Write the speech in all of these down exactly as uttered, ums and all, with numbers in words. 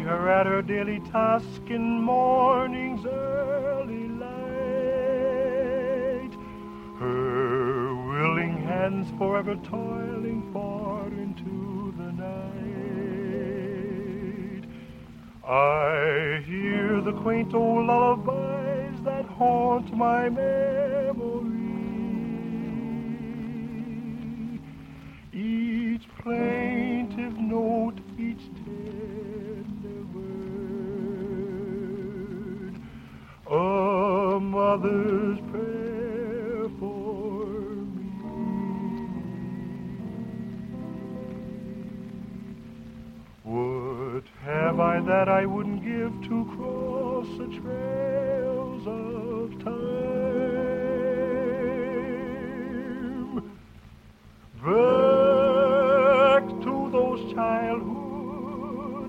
her at her daily task in morning's early light, her willing hands forever toiling far into the night. I hear the quaint old lullabies that haunt my memory, each plaintive note, each tender word, a mother's prayer for me. What have I that I wouldn't give to cross the trails of time? Back to those childhood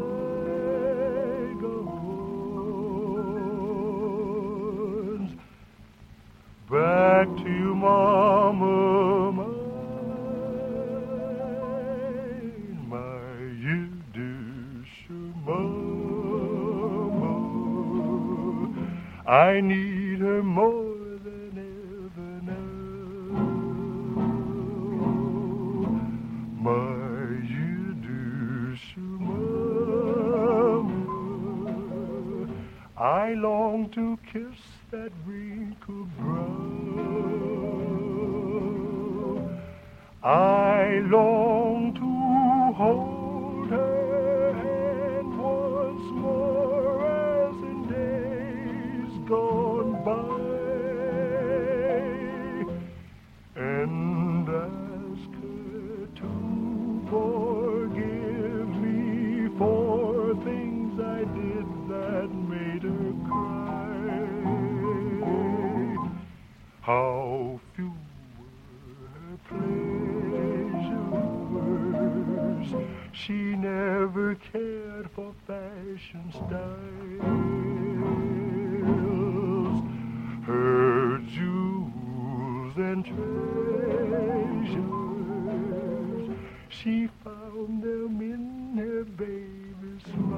vagabonds, back to you, Mama, mine, my Yiddish Mama. I need her more than ever now. My Yiddish Mama, I long to kiss that wrinkled brow. I long to hold her hand once more as in days gone by, and ask her to forgive me for things I did that made her cry. How few were her pleasures, she never cared for fashion styles, her jewels and treasures, she found them in her baby's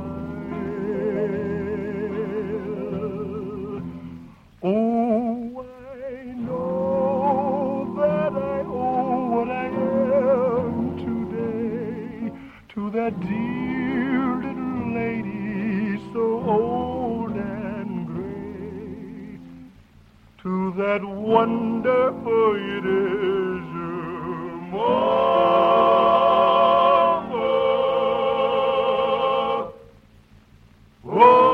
smile. Oh, I know that I owe what I am today to that dear little lady so old and gray, to that wonderful Yiddish mama. Oh,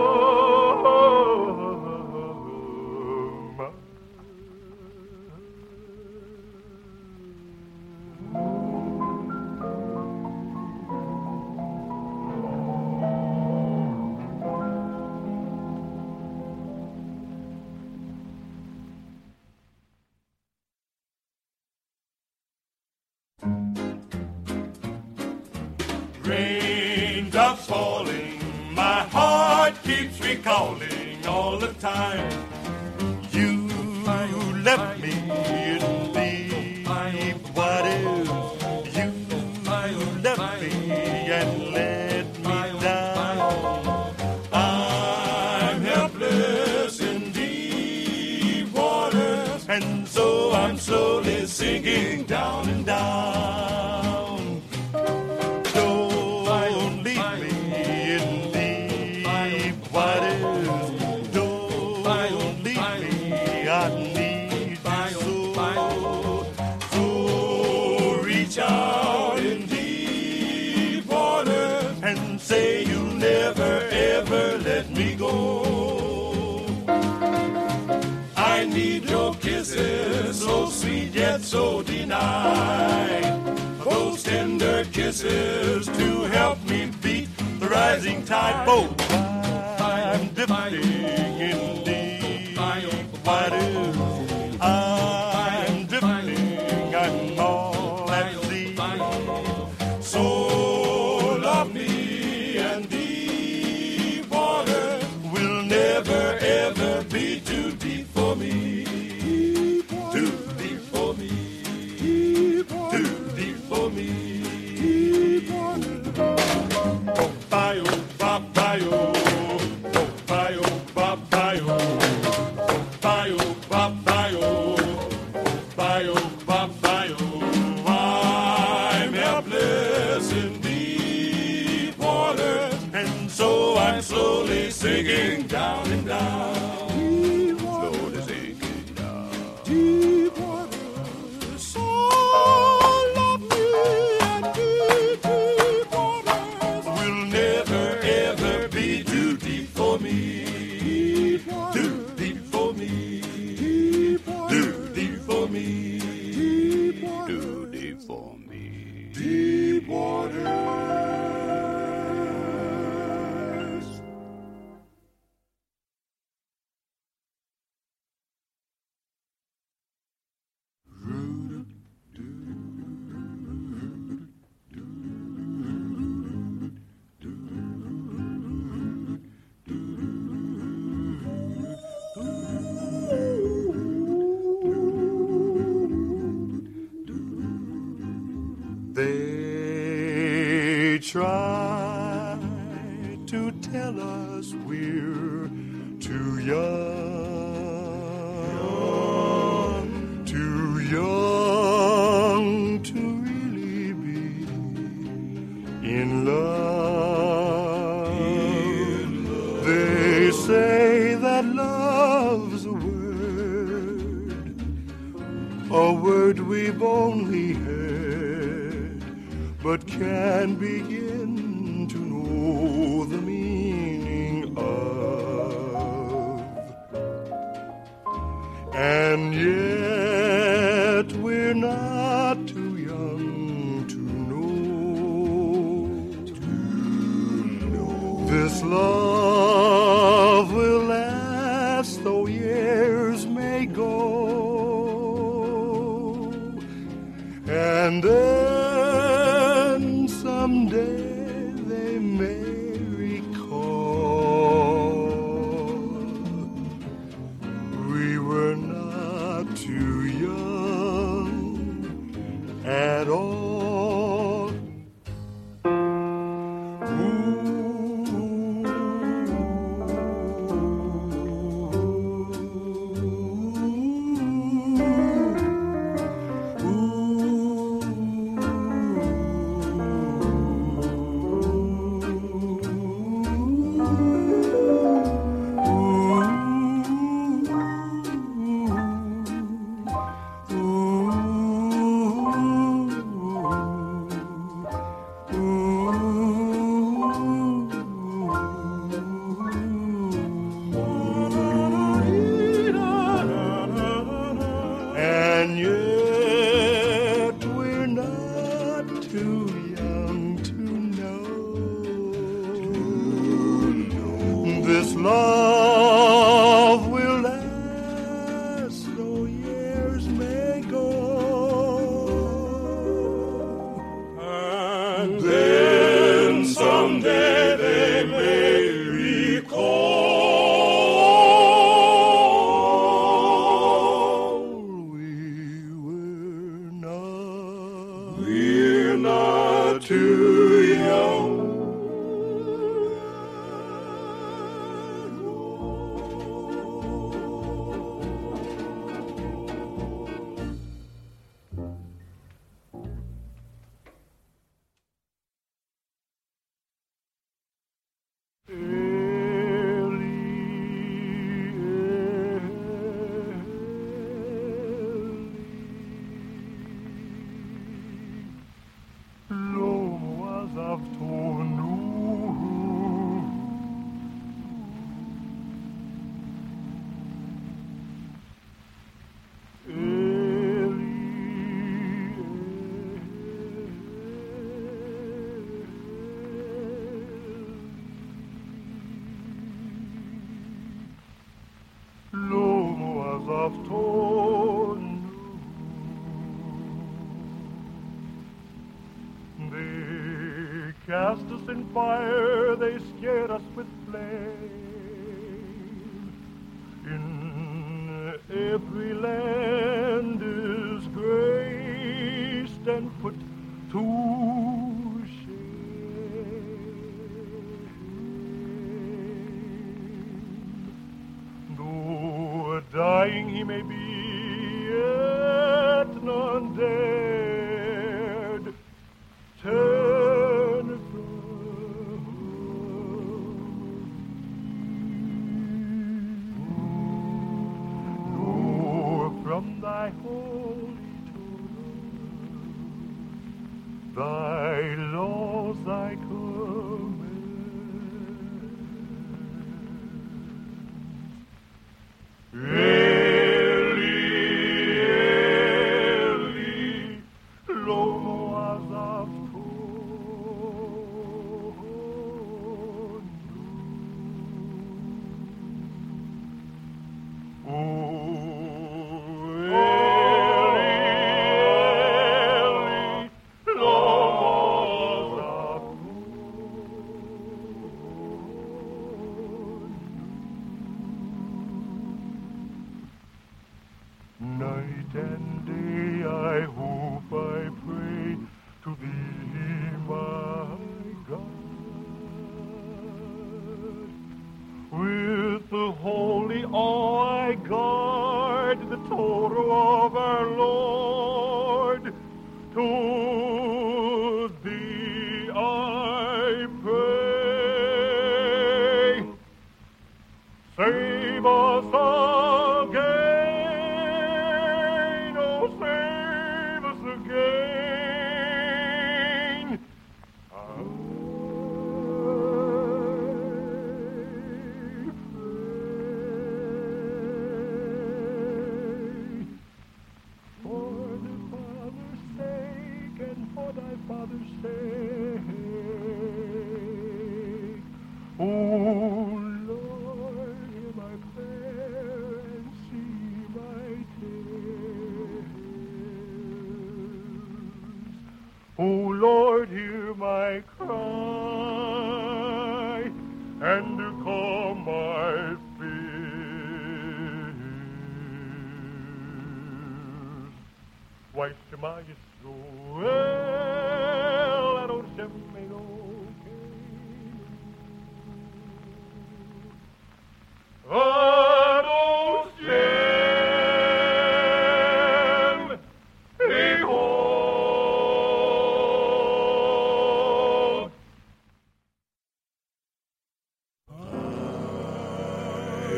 raindrops falling, my heart keeps recalling all the time. You left me in deep waters. You left me and let me down. I'm helpless in deep waters, and so I'm slowly sinking down and down. I need your kisses, so sweet yet so denied. Those tender kisses to help me beat the rising tide. Oh, I'm drifting in deep waters. I'm drifting, I'm all at sea. So love me, and deep water will never ever be too deep for me. Too deep for me. Too deep for me. Oh, bye, oh, bye. and slowly sinking down and down. Deep water, Slowly sinking down. deep water, so lovely and deep, deep waters Will never ever be too deep for me. Deep water, Too deep for me. deep water, Too deep for me. deep water, Too deep for me. deep water. They try to tell us we're too young, too young to really be in love. They say that love's a word, a word we've only heard, but can begin to know the meaning of. And yet we're not too young to know, to know. This love will last though years may go. And then someday they may recall we were not too young at all. And yet we're not too young to know. This love will last though years may go. And then someday they may recall we were not, we're not too young. Of torn. They cast us in fire, they scared us with flame. In every land is graced and put to dying he may be, yet none dared turn from my commands. Eli, Eli, loma azavkonu. Oh, Eli, Eli, loma night and day I hope, I pray to thee, my God. With the holy awe I guard the Torah of our Lord. To thee I pray. Save us again, oh, save us again. I pray. For the Father's sake and for thy Father's sake, oh Lord, hear my prayer and see my tears. Oh Lord, hear my cry and calm my fears. Why, Shema Yisroel, Adon Shem Elokeinu. Adon Shem Echad. I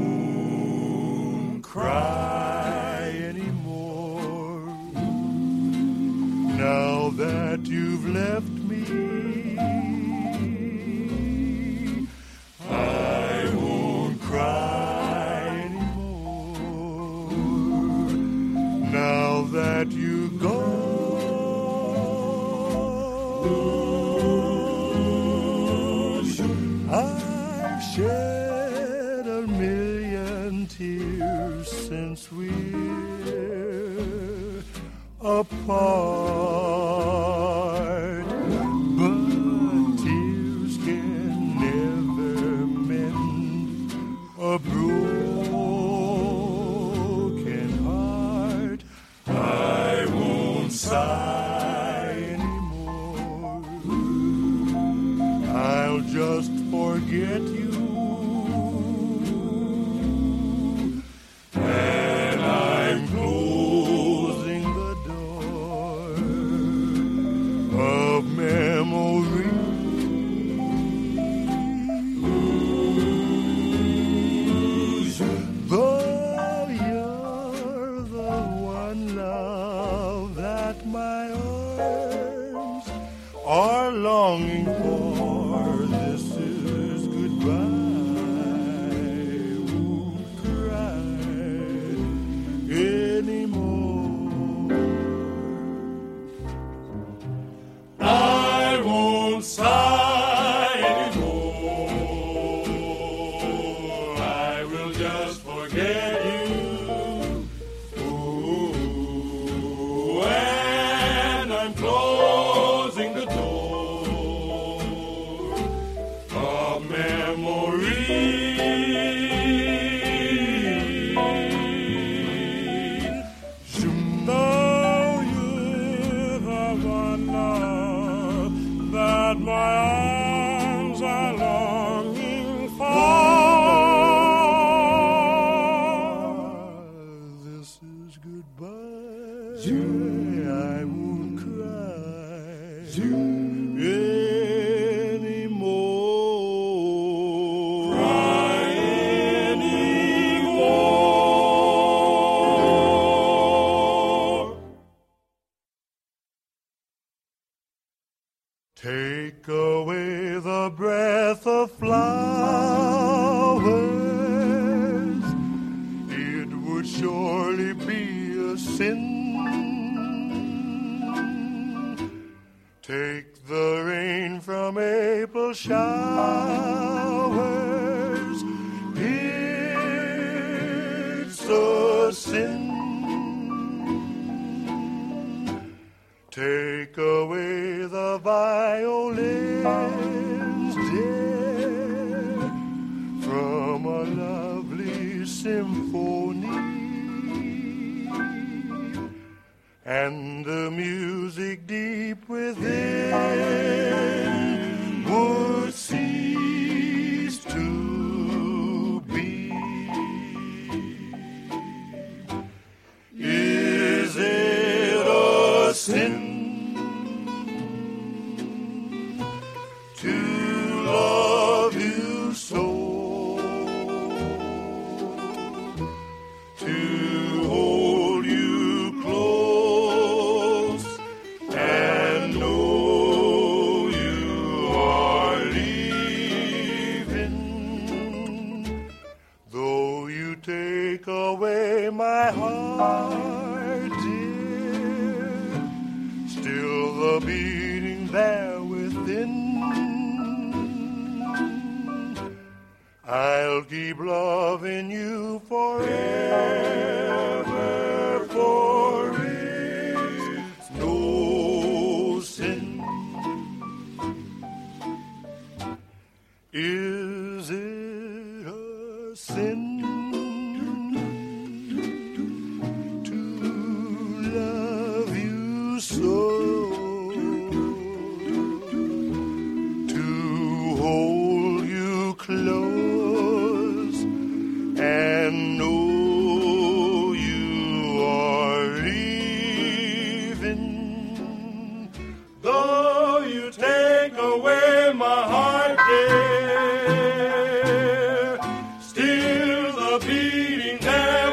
won't cry anymore now that you've left me. I won't cry anymore now that you go. I've shed a million tears since we're apart, but tears can never mend a broken heart. I won't sigh anymore. I'll just forget you. And I'm closing the door of memory. Though you're the one love that my arms are longing for, this is goodbye. Won't cry anymore. I won't sigh anymore. I will just forget you. Ooh, and I'm closing the door of memory. Though you're the one love that my away the breath of flowers, it would surely be a sin. Take the rain from April showers, it's a sin. Take away the violins, dear, from a lovely symphony, and the music deep within would cease to be. Is it a sin to love you so, to hold you close and know you are leaving? Though you take away my heart, dear, still the beating there within, I'll keep loving you forever, for it's no sin. Is it a sin to love you so, to hold you close and know you are leaving? Though you take away my heart, dear, still the beating there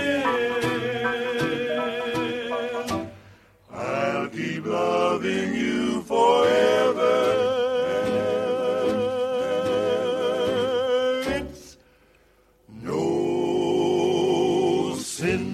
within, I'll keep loving you forever. It's no sin.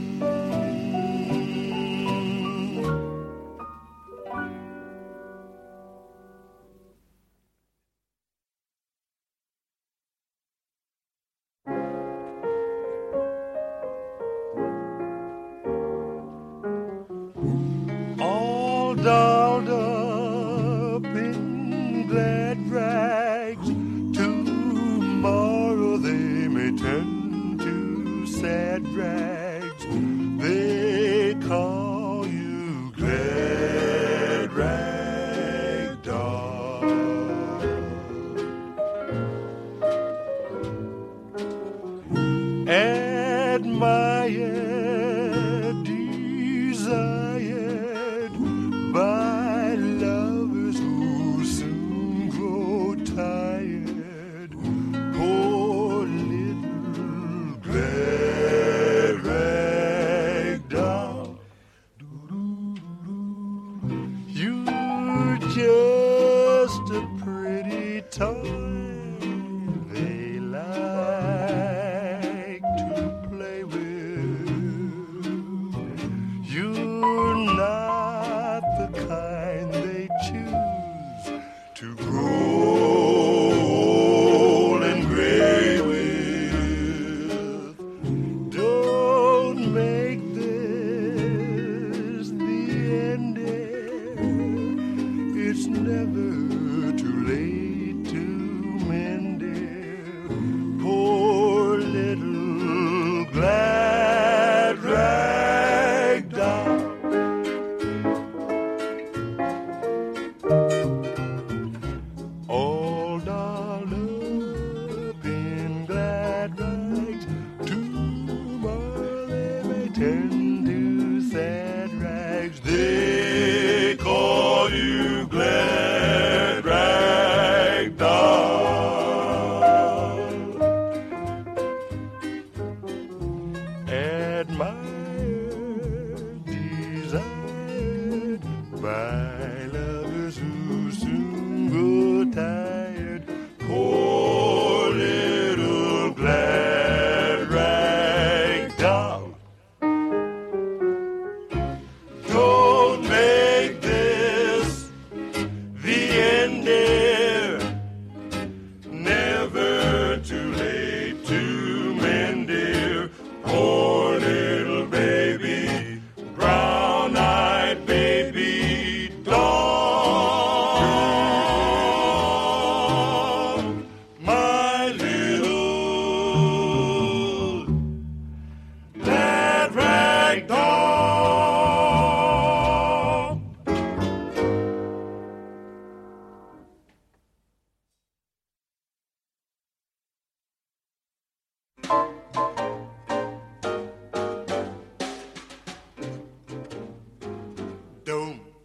All dolled up in glad rags, tomorrow they may turn to sad rags. They call you glad rag dog. Admired, desired by lovers who soon grow tired. Poor little glad rag doll, you're just a pretty toy they like to play with. You're not the kind they choose to grow old and gray with. Don't make this the ending. It's never too late to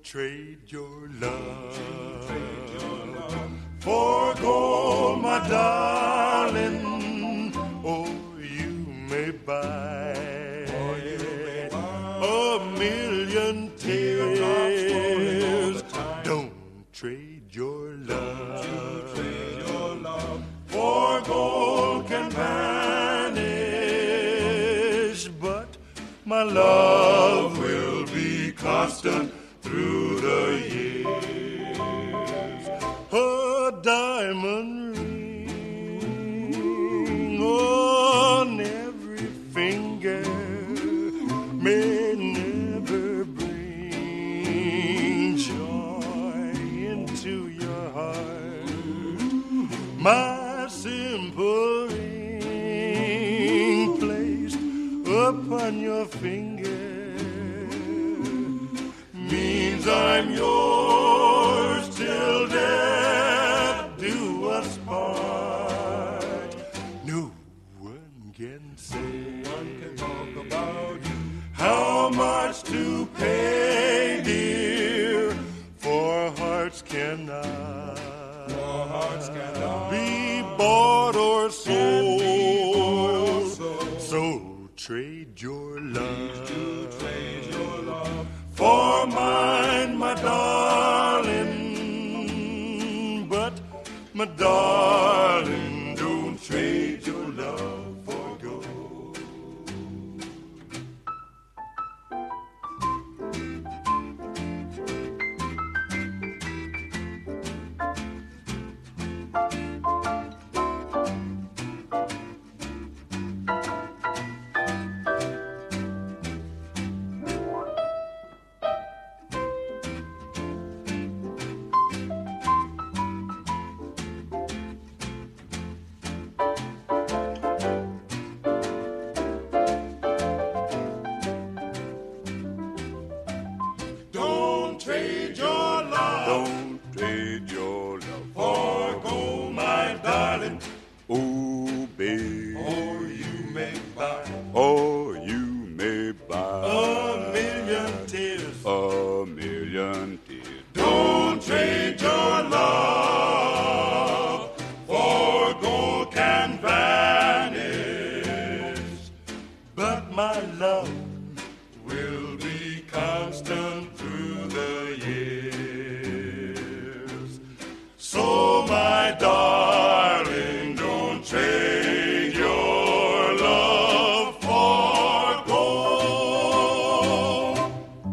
trade your love for gold, my darling, or you may buy a million tears. Don't trade your love for gold can vanish, but my love will be constant through the years. A diamond ring on every finger may never bring joy into your heart. My simple ring placed upon your finger means I'm yours till death do us part. No one can say, one can talk about how much to pay, dear, for hearts cannot, for hearts cannot be bought or sold. So trade your love, trade your love for mine, my darling. But my darling, don't trade your love for gold. Don't trade your love, don't trade your love for gold, my darling. Oh, babe, or you may buy, or you may buy a million tears, a million tears. Don't trade your love for gold can vanish, but my love will be constant through the years. So my darling, don't trade your love for gold.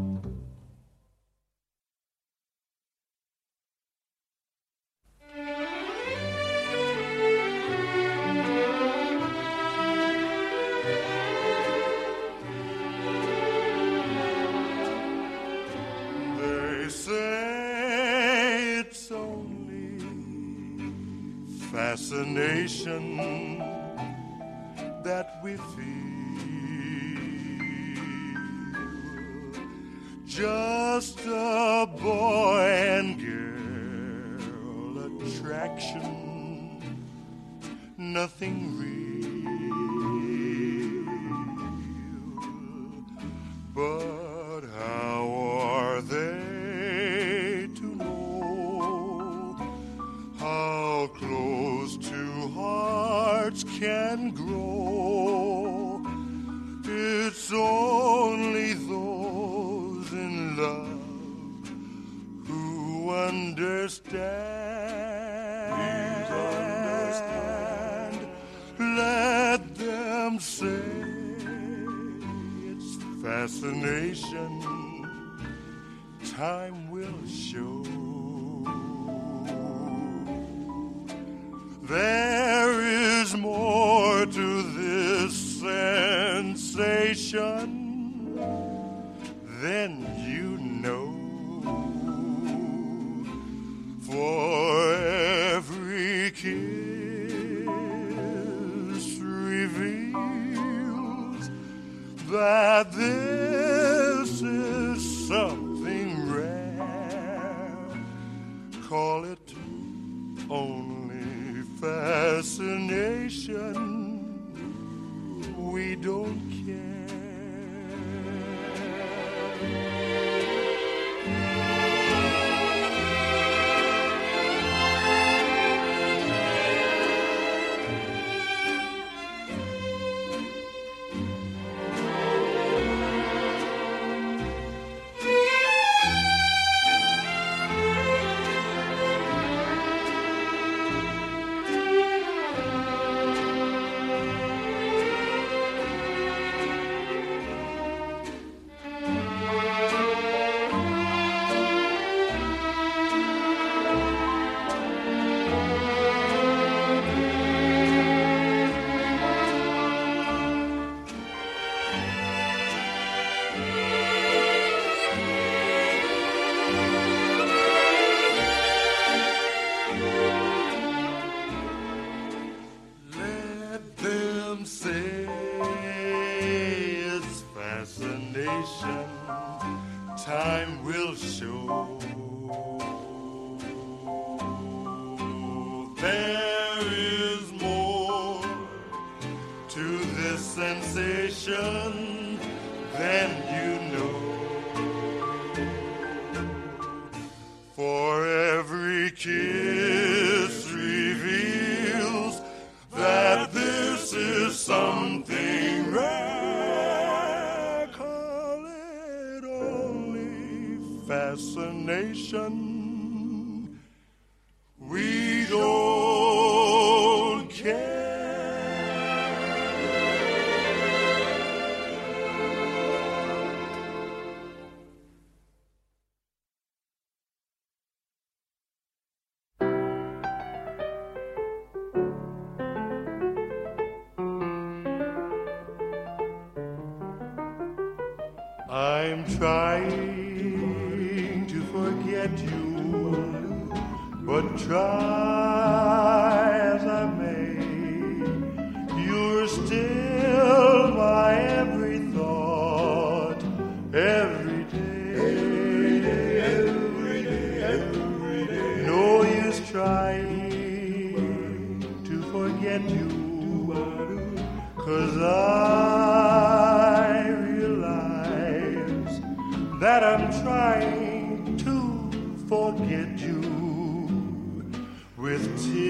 They say it's only fascination that we feel, just a boy and girl attraction, nothing real. But how are they to know how close two hearts can grow? It's only those in love who understand. Please understand. Let them say it's fascination. Time will show. There is more to this sensation than you know. For every kiss reveals that this is something rare. Call it only fascination. We don't care. sensation. Time will show. There is more to this sensation than you know. For every kiss reveals that this is something rare. Call it only fascination. We don't care. I'm trying to forget you, but try as I may, you're still my every thought, every day, every day, every day, every day. No use trying to forget you, 'cause I realize that I'm trying to forget you. With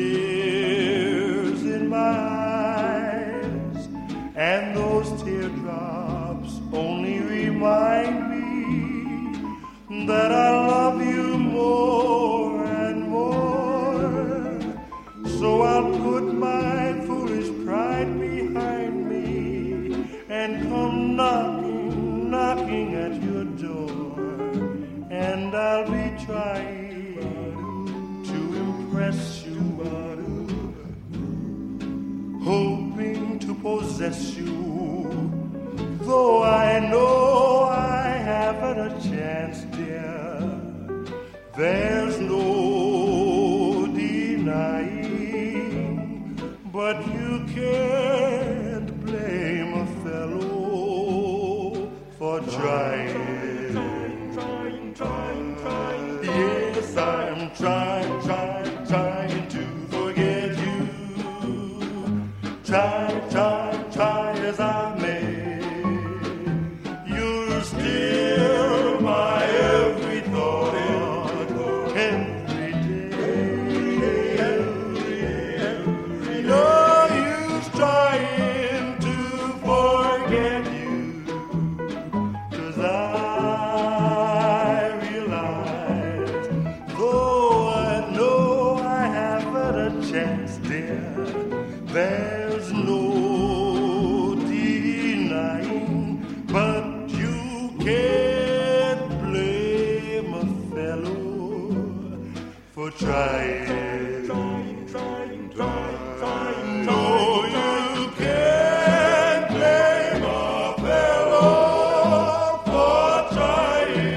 tears in my eyes, and those teardrops only remind me that I love you more and more. So I'll put my foolish pride behind me and come knocking, knocking at your door, and I'll be trying impress you, hoping to possess you, though I know I haven't a chance, dear. There's no denying, but you can't blame a fellow for trying. Trying, trying, trying, trying. Yes, I'm trying, trying, trying to forget you. Try, try, try as I may. You're still my every thought, every day, every day, every day. No use trying to forget you, 'cause I chance, dear, there's no denying, but you can't blame a fellow for trying, trying, trying, trying, trying. No, you can't blame a fellow for trying.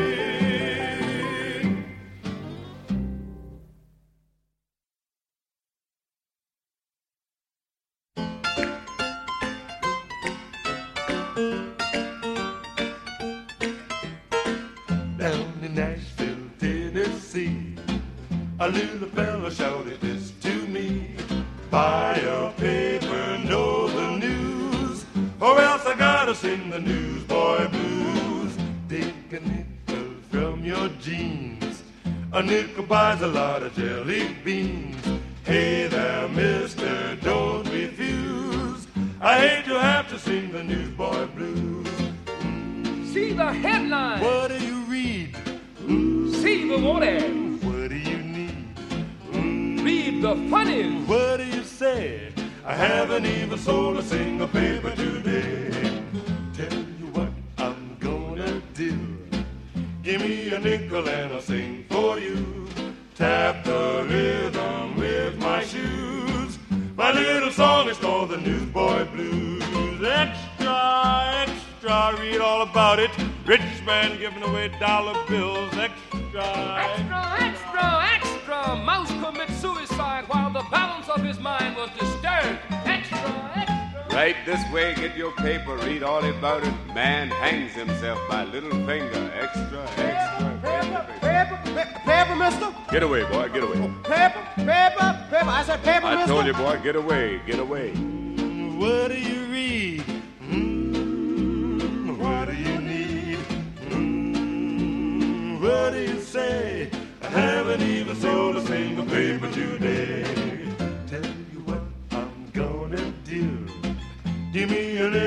Down in Nashville, Tennessee, a little fella shouted this to me: buy a paper, know the news, or else I gotta sing the newsboy blues. Take a nickel from your jeans, a nickel buys a lot of jelly beans. Hey there, mister, don't refuse, I hate to have to sing the newsboy blues. See the headline. What do you read? See the what ad. What do you need? Read the funnies. What do you say? I haven't even sold a single paper today. Tell you what I'm gonna do. Give me a nickel and I'll sing for you. Tap the rhythm with my shoes. My little song is called the Newsboy Blues. Extra, extra, read all about it. Rich man giving away dollar bills. Extra, extra, extra, extra. Mouse commits suicide while the balance of his mind was disturbed. Extra, extra. Right this way, get your paper, read all about it. Man hangs himself by little finger. Extra, extra. Paper, paper, paper, paper, mister. Get away, boy, get away. Paper, paper, paper. I said paper, I mister. told you, boy, get away, get away. What do you read? Mm, what do you need? Mm, what do you say? I haven't even sold a single paper today. Tell you what I'm gonna do. Give me a